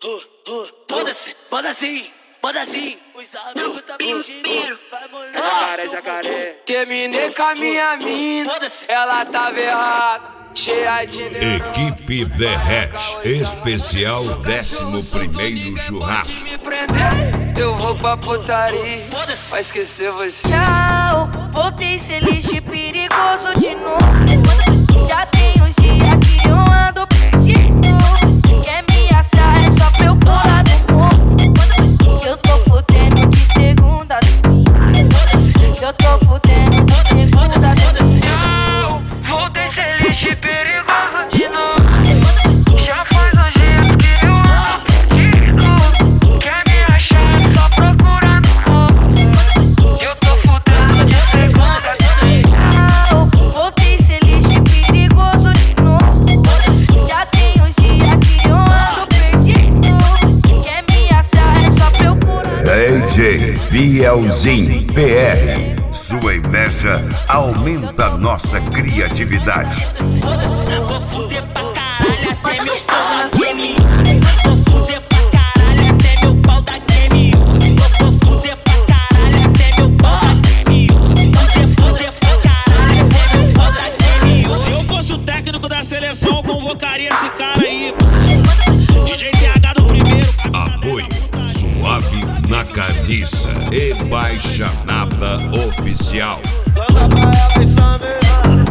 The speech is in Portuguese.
Foda-se, manda assim, os amigos tá curtindo. É jacaré. Terminei com a minha mina, ela tava errada, cheia de Equipe Derrete, especial 11º churrasco. me prender, eu vou pra putaria, vai esquecer você. Tchau, voltei ser lixo perigoso de novo. Já tem uns dias que eu ando perdido. Quer me assar é só procurar no corpo. Eu tô fudendo de segunda. Eu tô fudendo de segunda. Tchau, voltei ser lixo perigoso de novo. Já faz uns dias que eu ando perdido. Quer me achar é só procurar no corpo. Eu tô fudendo de segunda. Tchau, voltei ser lixo perigoso de novo. Já tem uns dias que eu ando perdido. Quer me assar é só procurar. DJ Bielzinho PR. Sua inveja aumenta nossa criatividade. Vou fuder pra caralho até meu gostoso pau na da game. Vou fuder pra caralho até meu pau da game. Vou fuder pra caralho até meu pau da game. Fuder pra caralho até meu pau da game. Se eu fosse o técnico da seleção, eu convocaria esse cara aí. DJ TH do primeiro. Apoio Suave na Carniça e Baixa Nada Oficial. Lança pra ela e